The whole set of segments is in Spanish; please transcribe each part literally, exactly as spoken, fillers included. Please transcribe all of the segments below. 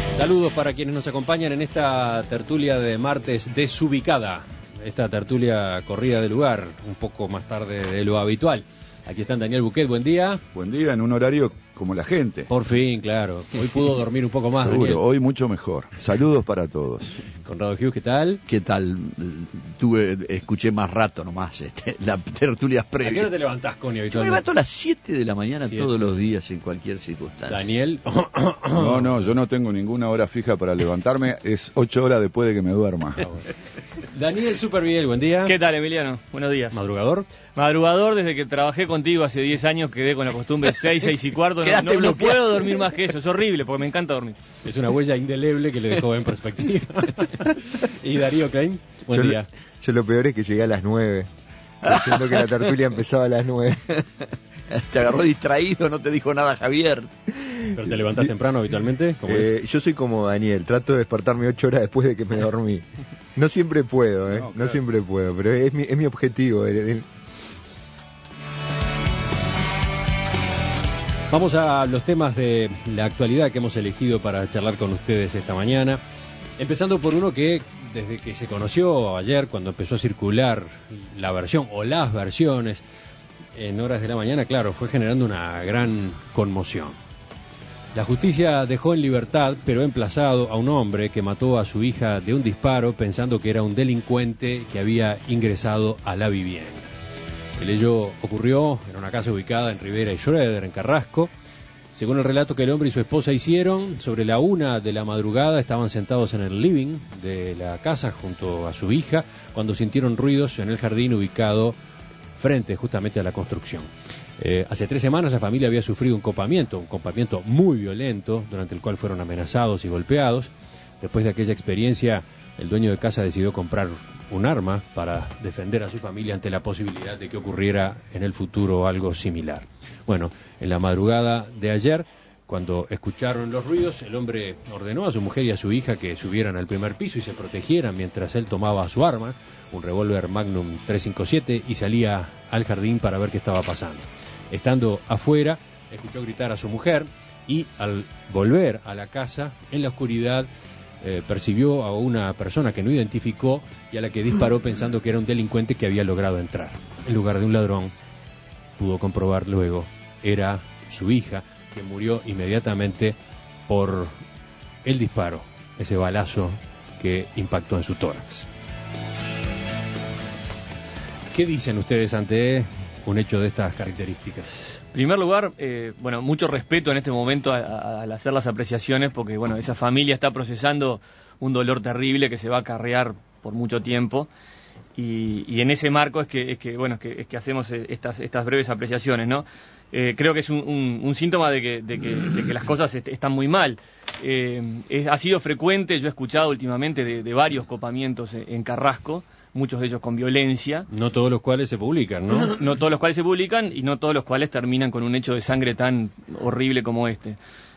Saludos para quienes nos acompañan en esta tertulia de martes desubicada, esta tertulia corrida de lugar, un poco más tarde de lo habitual. Aquí están Daniel Buquet, buen día. Buen día, en un horario como la gente. Por fin, claro. Hoy pudo dormir un poco más, Seguro, Daniel. Hoy mucho mejor. Saludos para todos. Conrado Hughes, ¿qué tal? ¿Qué tal? Tuve, escuché más rato nomás este, la tertulia previa. ¿A qué hora te levantás, Connie, Yo me habitualmente? levanto a las siete de la mañana siete. Todos los días, en cualquier circunstancia. Daniel. No, no, yo no tengo ninguna hora fija para levantarme. Es ocho horas después de que me duerma. Daniel Superviel, buen día. ¿Qué tal, Emiliano? Buenos días. ¿Madrugador? Madrugador, desde que trabajé contigo hace diez años, quedé con la costumbre seis, seis y cuarto. No, no, no puedo dormir más que eso, es horrible, porque me encanta dormir. Es una huella indeleble que le dejó en perspectiva. Y Darío Klein, buen yo día. Lo, yo lo peor es que llegué a las nueve, diciendo que la tertulia empezaba a las nueve. Te agarró distraído, no te dijo nada Javier. ¿Pero te levantás temprano habitualmente? ¿Cómo Eh, es? yo soy como Daniel, trato de despertarme ocho horas después de que me dormí. No siempre puedo, ¿eh? No, No, claro. siempre puedo, pero es mi, es mi objetivo. eh, eh. Vamos a los temas de la actualidad que hemos elegido para charlar con ustedes esta mañana. Empezando por uno que desde que se conoció ayer, cuando empezó a circular la versión o las versiones en horas de la mañana, claro, fue generando una gran conmoción. La justicia dejó en libertad, pero emplazado, a un hombre que mató a su hija de un disparo pensando que era un delincuente que había ingresado a la vivienda. El hecho ocurrió en una casa ubicada en Rivera y Schroeder, en Carrasco. Según el relato que el hombre y su esposa hicieron, sobre la una de la madrugada estaban sentados en el living de la casa junto a su hija cuando sintieron ruidos en el jardín ubicado frente justamente a la construcción. Eh, hace tres semanas la familia había sufrido un copamiento, un copamiento muy violento, durante el cual fueron amenazados y golpeados. Después de aquella experiencia, el dueño de casa decidió comprar un arma para defender a su familia ante la posibilidad de que ocurriera en el futuro algo similar. Bueno, en la madrugada de ayer, cuando escucharon los ruidos, el hombre ordenó a su mujer y a su hija que subieran al primer piso y se protegieran mientras él tomaba su arma, un revólver Magnum tres cinco siete, y salía al jardín para ver qué estaba pasando. Estando afuera, escuchó gritar a su mujer y al volver a la casa, en la oscuridad, eh, percibió a una persona que no identificó y a la que disparó pensando que era un delincuente que había logrado entrar. En lugar de un ladrón, pudo comprobar luego, era su hija, que murió inmediatamente por el disparo, ese balazo que impactó en su tórax. ¿Qué dicen ustedes ante un hecho de estas características? En primer lugar, eh, bueno, mucho respeto en este momento a- a- al hacer las apreciaciones, porque bueno, esa familia está procesando un dolor terrible que se va a acarrear por mucho tiempo. Y, y en ese marco es que, es que bueno, es que, es que hacemos estas, estas breves apreciaciones, ¿no? Eh, creo que es un, un, un síntoma de que, de, que, de que las cosas est- están muy mal. Eh, es- ha sido frecuente, yo he escuchado últimamente de, de varios copamientos en, en Carrasco, muchos de ellos con violencia. No todos los cuales se publican, ¿no? No todos los cuales se publican y no todos los cuales terminan con un hecho de sangre tan horrible como este.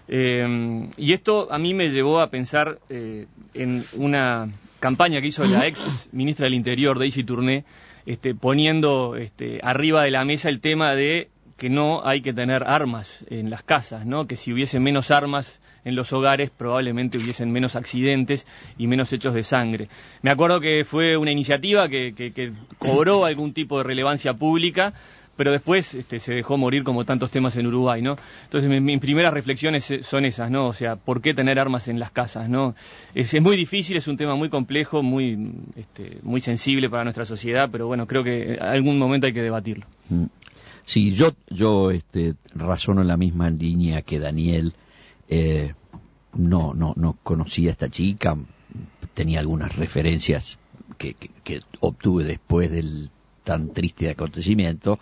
Eh, y esto a mí me llevó a pensar eh, en una campaña que hizo la ex ministra del Interior, Daisy Tourné, este, poniendo este, arriba de la mesa el tema de que no hay que tener armas en las casas, ¿no? Que si hubiese menos armas en los hogares probablemente hubiesen menos accidentes y menos hechos de sangre. Me acuerdo que fue una iniciativa que, que, que cobró algún tipo de relevancia pública, pero después este, se dejó morir como tantos temas en Uruguay, ¿no? Entonces mi- mis primeras reflexiones son esas, ¿no? O sea, ¿por qué tener armas en las casas, no? Es, es muy difícil, es un tema muy complejo, muy, este, muy sensible para nuestra sociedad, pero bueno, creo que en algún momento hay que debatirlo. Sí, yo, yo este, razono en la misma línea que Daniel. Eh, no, no, no conocía a esta chica, tenía algunas referencias que, que, que obtuve después del tan triste acontecimiento,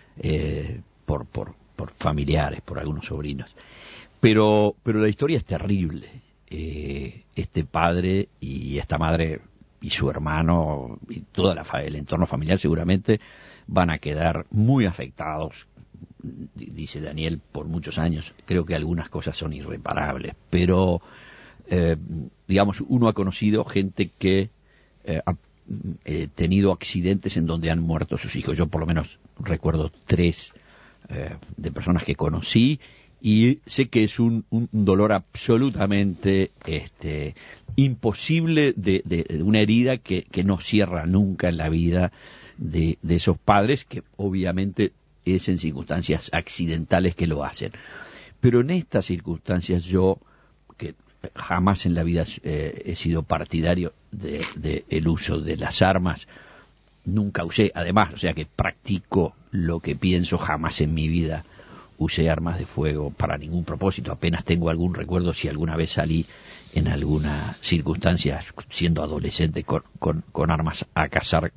eh, por, por, por familiares, por algunos sobrinos. Pero, pero la historia es terrible. Eh, este padre y esta madre y su hermano y toda la fa- el entorno familiar seguramente van a quedar muy afectados, dice Daniel, por muchos años. Creo que algunas cosas son irreparables, pero eh, digamos, uno ha conocido gente que eh, ha eh, tenido accidentes en donde han muerto sus hijos. Yo por lo menos recuerdo tres eh, de personas que conocí y sé que es un, un dolor absolutamente este, imposible de, de, de una herida que, que no cierra nunca en la vida de, de esos padres, que obviamente es en circunstancias accidentales que lo hacen. Pero en estas circunstancias yo, que jamás en la vida eh, he sido partidario de, de el uso de las armas, nunca usé, además, o sea que practico lo que pienso, jamás en mi vida usé armas de fuego para ningún propósito, apenas tengo algún recuerdo si alguna vez salí en alguna circunstancia, siendo adolescente, con, con, con armas a cazar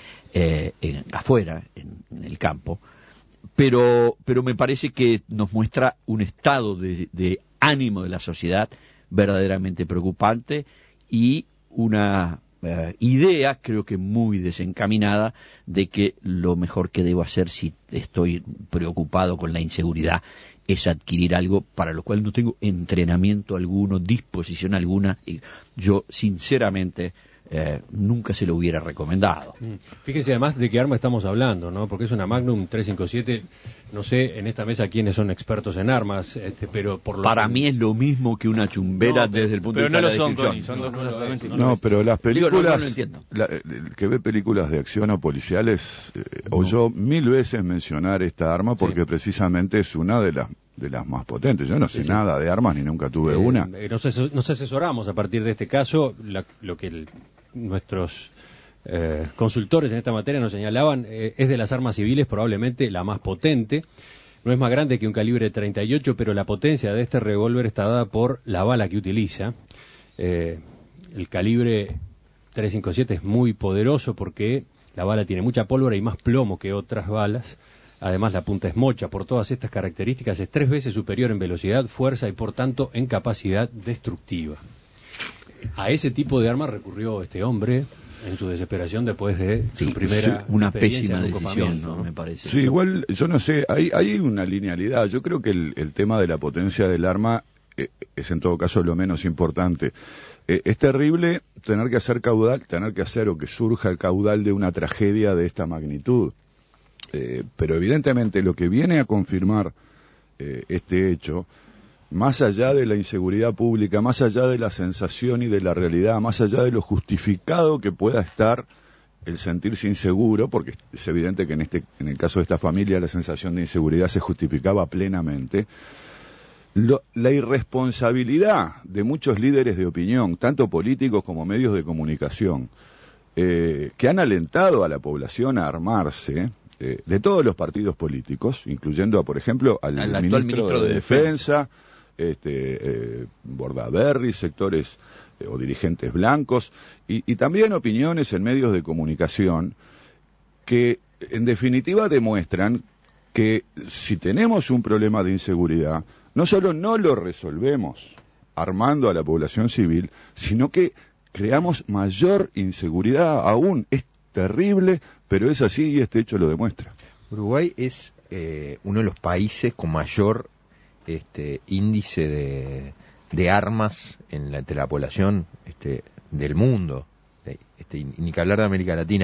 eh, en, afuera, en, en el campo, pero, pero me parece que nos muestra un estado de, de ánimo de la sociedad verdaderamente preocupante y una Uh, idea, creo que muy desencaminada, de que lo mejor que debo hacer si estoy preocupado con la inseguridad es adquirir algo para lo cual no tengo entrenamiento alguno, disposición alguna, y yo sinceramente eh, nunca se lo hubiera recomendado. Fíjense además de qué arma estamos hablando, ¿no? Porque es una Magnum trescientos cincuenta y siete, no sé en esta mesa quiénes son expertos en armas, este, pero por lo Para que... mí es lo mismo que una chumbera no, pero, desde el punto pero de vista no de la lo son, descripción. Tony, son dos cosas totalmente No, diferentes. pero las películas, Digo, no, no lo entiendo. La, el que ve películas de acción o policiales, eh, no. oyó mil veces mencionar esta arma porque sí. precisamente es una de las de las más potentes. Yo no sé sí, sí. nada de armas ni nunca tuve eh, una. Nos, ases nos asesoramos a partir de este caso, la, lo que el, nuestros eh, consultores en esta materia nos señalaban, eh, es de las armas civiles probablemente la más potente. No es más grande que un calibre treinta y ocho, pero la potencia de este revólver está dada por la bala que utiliza. Eh, el calibre trescientos cincuenta y siete es muy poderoso porque la bala tiene mucha pólvora y más plomo que otras balas. Además, la punta es mocha. Por todas estas características, es tres veces superior en velocidad, fuerza y, por tanto, en capacidad destructiva. A ese tipo de arma recurrió este hombre en su desesperación después de sí, su primera sí, una pésima decisión, ¿no? Me parece. Sí, igual, yo no sé, hay, hay una linealidad. Yo creo que el, el tema de la potencia del arma eh, es en todo caso lo menos importante. Eh, es terrible tener que hacer caudal, tener que hacer o que surja el caudal de una tragedia de esta magnitud. Eh, pero evidentemente lo que viene a confirmar eh, este hecho, más allá de la inseguridad pública, más allá de la sensación y de la realidad, más allá de lo justificado que pueda estar el sentirse inseguro, porque es evidente que en este, en el caso de esta familia la sensación de inseguridad se justificaba plenamente, lo, la irresponsabilidad de muchos líderes de opinión, tanto políticos como medios de comunicación, eh, que han alentado a la población a armarse, eh, de todos los partidos políticos, incluyendo, por ejemplo, al, al ministro, ministro de, de Defensa, Defensa este, eh, Bordaberry, sectores eh, o dirigentes blancos, y, y también opiniones en medios de comunicación que, en definitiva, demuestran que si tenemos un problema de inseguridad, no solo no lo resolvemos armando a la población civil, sino que creamos mayor inseguridad aún. Es terrible, pero es así y este hecho lo demuestra. Uruguay es eh, uno de los países con mayor este, índice de, de armas en la, entre la población este, del mundo, este, ni que hablar de América Latina.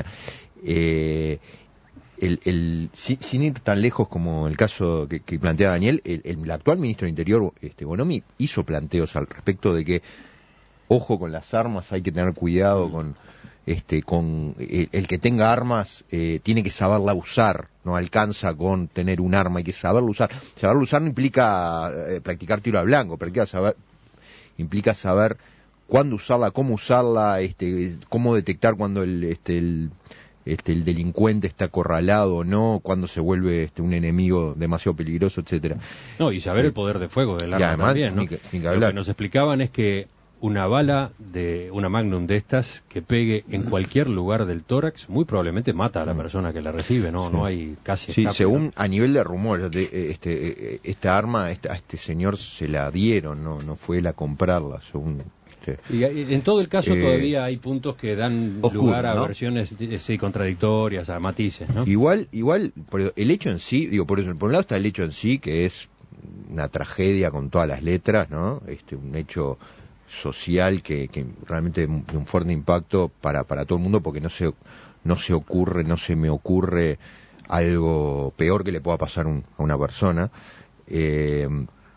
Eh, el, el, sin, sin ir tan lejos como el caso que, que plantea Daniel, el, el actual ministro de Interior, este, Bonomi, hizo planteos al respecto de que ojo con las armas, hay que tener cuidado con este con el, el que tenga armas eh, tiene que saberla usar, no alcanza con tener un arma, hay que saberla usar. Saberla usar no implica eh, practicar tiro al blanco, pero implica saber, implica saber cuándo usarla, cómo usarla, este, cómo detectar cuando el este el este el delincuente está acorralado o no, cuando se vuelve este un enemigo demasiado peligroso, etcétera. No, y saber eh, el poder de fuego del arma además, también, ¿no? Sin que, sin que Lo que nos explicaban es que una bala de una Magnum de estas que pegue en cualquier lugar del tórax muy probablemente mata a la persona que la recibe, no no hay casi sí, escape, según ¿no? A nivel de rumores, de, este esta arma esta, a este señor se la dieron, no no fue él a comprarla, según este, y en todo el caso eh, todavía hay puntos que dan oscuro, lugar a ¿no? versiones sí, contradictorias, a matices, ¿no? Igual igual por el hecho en sí, digo, por eso, por un lado está el hecho en sí, que es una tragedia con todas las letras, ¿no? Este un hecho social que, que realmente de un fuerte impacto para, para todo el mundo, porque no se no se ocurre, no se me ocurre algo peor que le pueda pasar un, a una persona. Eh,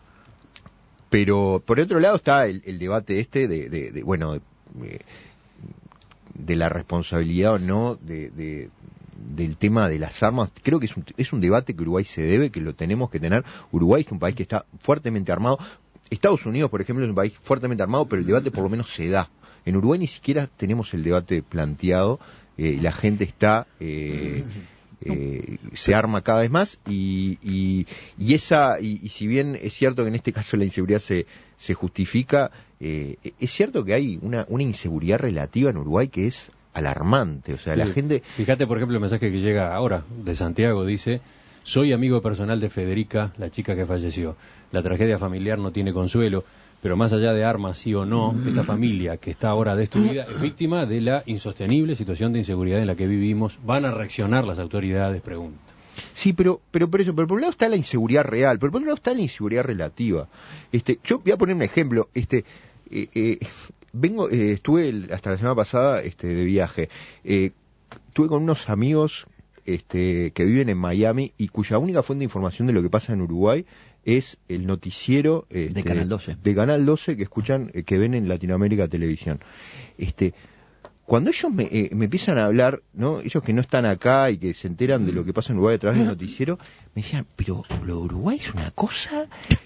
pero por otro lado está el, el debate este de, de, de bueno, de, de la responsabilidad o no de, de del tema de las armas. Creo que es un, es un debate que Uruguay se debe, que lo tenemos que tener. Uruguay es un país que está fuertemente armado. Estados Unidos, por ejemplo, es un país fuertemente armado, pero el debate por lo menos se da. En Uruguay ni siquiera tenemos el debate planteado, eh, y la gente está... Eh, Eh, se arma cada vez más y, y, y esa y, y si bien es cierto que en este caso la inseguridad se, se justifica, eh, es cierto que hay una, una inseguridad relativa en Uruguay que es alarmante. O sea, sí, la gente... Fíjate, por ejemplo, el mensaje que llega ahora de Santiago, dice: soy amigo personal de Federica, la chica que falleció. La tragedia familiar no tiene consuelo, pero más allá de armas, sí o no, esta familia que está ahora destruida es víctima de la insostenible situación de inseguridad en la que vivimos. ¿Van a reaccionar las autoridades? Pregunta. Sí, pero, pero por eso, pero por un lado está la inseguridad real, pero por otro lado está la inseguridad relativa. Este, yo voy a poner un ejemplo. Este, eh, eh, vengo, eh, estuve el, hasta la semana pasada, este, de viaje. Eh, estuve con unos amigos, este, que viven en Miami y cuya única fuente de información de lo que pasa en Uruguay es el noticiero este, de Canal doce, de Canal doce que escuchan, eh, que ven en Latinoamérica Televisión. Este, cuando ellos me, eh, me empiezan a hablar, ¿no? Ellos que no están acá y que se enteran de lo que pasa en Uruguay a través del noticiero, me decían, pero lo de Uruguay es una cosa...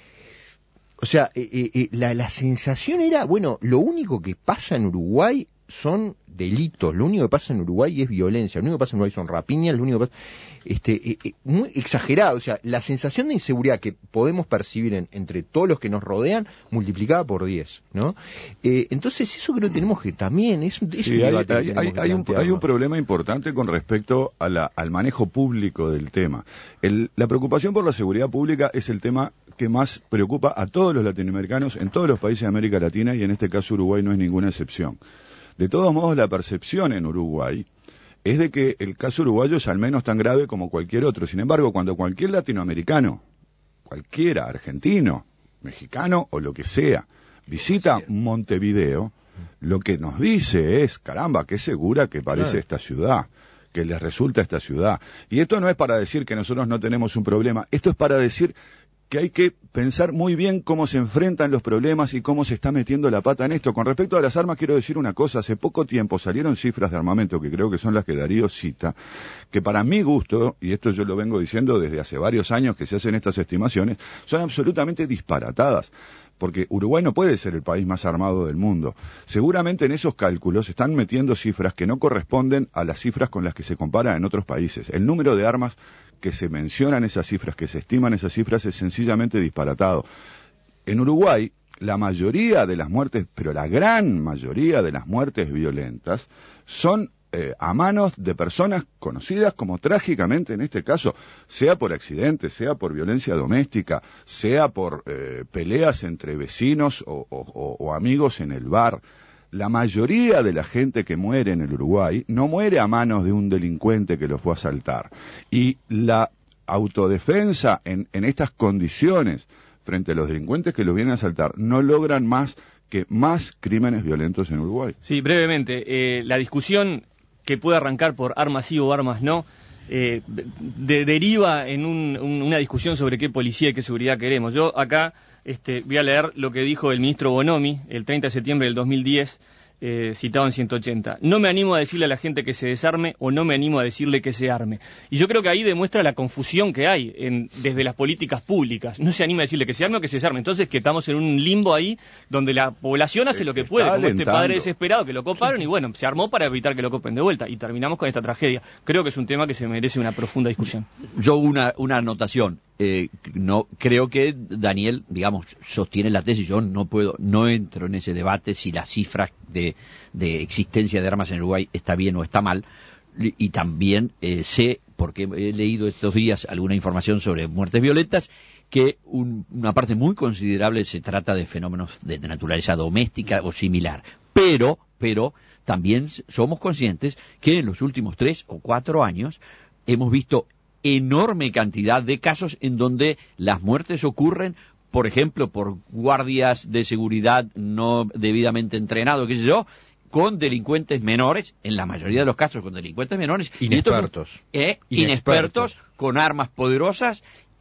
O sea, eh, eh, eh, la, la sensación era, bueno, lo único que pasa en Uruguay son delitos, lo único que pasa en Uruguay es violencia, lo único que pasa en Uruguay son rapiñas, lo único que pasa... Este, eh, eh, muy exagerado. O sea, la sensación de inseguridad que podemos percibir en, entre todos los que nos rodean, multiplicada por diez, ¿no? Eh, entonces, eso creo que tenemos que también, es, es sí, un hay, debate hay, que hay, que hay, un, hay un problema importante con respecto a la, al manejo público del tema. El, la preocupación por la seguridad pública es el tema que más preocupa a todos los latinoamericanos en todos los países de América Latina, y en este caso Uruguay no es ninguna excepción. De todos modos, la percepción en Uruguay es de que el caso uruguayo es al menos tan grave como cualquier otro. Sin embargo, cuando cualquier latinoamericano, cualquiera, argentino, mexicano o lo que sea, visita Montevideo, lo que nos dice es, caramba, qué segura que parece claro. esta ciudad, que les resulta esta ciudad. Y esto no es para decir que nosotros no tenemos un problema, esto es para decir que hay que pensar muy bien cómo se enfrentan los problemas y cómo se está metiendo la pata en esto. Con respecto a las armas, quiero decir una cosa. Hace poco tiempo salieron cifras de armamento, que creo que son las que Darío cita, que para mi gusto, y esto yo lo vengo diciendo desde hace varios años que se hacen estas estimaciones, son absolutamente disparatadas. Porque Uruguay no puede ser el país más armado del mundo. Seguramente en esos cálculos están metiendo cifras que no corresponden a las cifras con las que se comparan en otros países. El número de armas que se mencionan esas cifras, que se estiman esas cifras, es sencillamente disparatado. En Uruguay, la mayoría de las muertes, pero la gran mayoría de las muertes violentas, son eh, a manos de personas conocidas como trágicamente en este caso, sea por accidente, sea por violencia doméstica, sea por eh, peleas entre vecinos o, o, o amigos en el bar. La mayoría de la gente que muere en el Uruguay no muere a manos de un delincuente que lo fue a asaltar. Y la autodefensa en, en estas condiciones frente a los delincuentes que los vienen a asaltar no logran más que más crímenes violentos en Uruguay. Sí, brevemente, eh, la discusión que puede arrancar por armas sí o armas no, eh, de, deriva en un, un, una discusión sobre qué policía y qué seguridad queremos. Yo acá este, voy a leer lo que dijo el ministro Bonomi el treinta de septiembre del dos mil diez, eh, citado en ciento ochenta. No me animo a decirle a la gente que se desarme o no me animo a decirle que se arme. Y yo creo que ahí demuestra la confusión que hay en, desde las políticas públicas. No se anima a decirle que se arme o que se desarme. Entonces que estamos en un limbo ahí donde la población hace lo que puede, como este padre desesperado que lo coparon y bueno, se armó para evitar que lo copen de vuelta y terminamos con esta tragedia. Creo que es un tema que se merece una profunda discusión. Yo una, una anotación. Eh, no creo que Daniel, digamos, sostiene la tesis. Yo no puedo, no entro en ese debate si las cifras de, de existencia de armas en Uruguay está bien o está mal. Y también eh, sé, porque he leído estos días alguna información sobre muertes violentas, que un, una parte muy considerable se trata de fenómenos de, de naturaleza doméstica o similar. Pero, pero también somos conscientes que en los últimos tres o cuatro años hemos visto enorme cantidad de casos en donde las muertes ocurren, por ejemplo, por guardias de seguridad no debidamente entrenados, qué sé yo, con delincuentes menores, en la mayoría de los casos con delincuentes menores. Inexpertos. Eh, inexpertos, inexpertos, con armas poderosas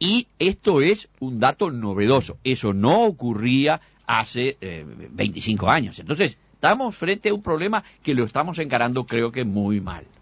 Y esto es un dato novedoso. Eso no ocurría hace eh, veinticinco años. Entonces, estamos frente a un problema que lo estamos encarando, creo que muy mal.